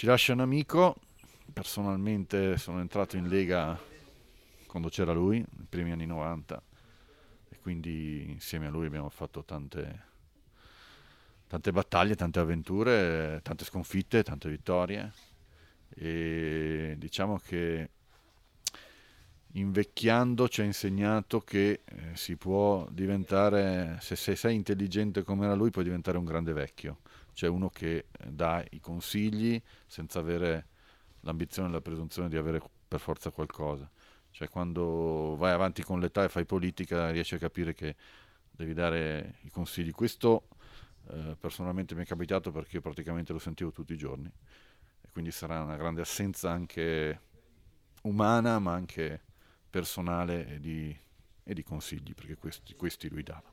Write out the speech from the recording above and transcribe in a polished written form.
Ci lascia un amico. Personalmente sono entrato in Lega quando c'era lui, nei primi anni 90, e quindi insieme a lui abbiamo fatto tante battaglie, tante avventure, tante sconfitte, tante vittorie. E diciamo che invecchiando ci ha insegnato che si può diventare, se sei intelligente come era lui, puoi diventare un grande vecchio, cioè uno che dà i consigli senza avere l'ambizione e la presunzione di avere per forza qualcosa. Cioè quando vai avanti con l'età e fai politica riesci a capire che devi dare i consigli. Questo personalmente mi è capitato perché io praticamente lo sentivo tutti i giorni e quindi sarà una grande assenza anche umana ma anche personale e di consigli, perché questi lui dava.